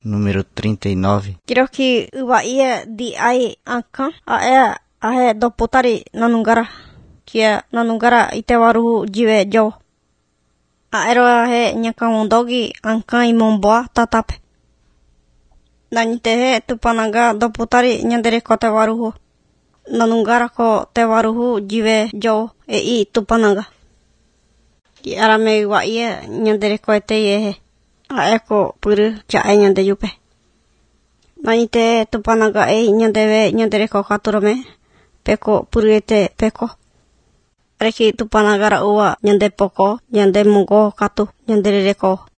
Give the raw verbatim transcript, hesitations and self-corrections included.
número trinta e nove. Kiroki uwa ia di ai anka a e a he doputari nanungara kia nanungara itewaru jiwe jo. A ero a he nyakamondogi anka imomboa tatape. Nanite he tupanaga doputari nyandere ko tewaruhu. Nanungara ko tewaruhu jiwe jo e i tupanaga. Ki arame uwa ia nyandere ko ete ye he. A eko puru cha e nyande yupe. Nanite tupanaga e nyandewe nyandere ko katurame. Peko puru ete peko. Reki tupanagara uwa nyande poko, nyande mungo katu, nyandere reko.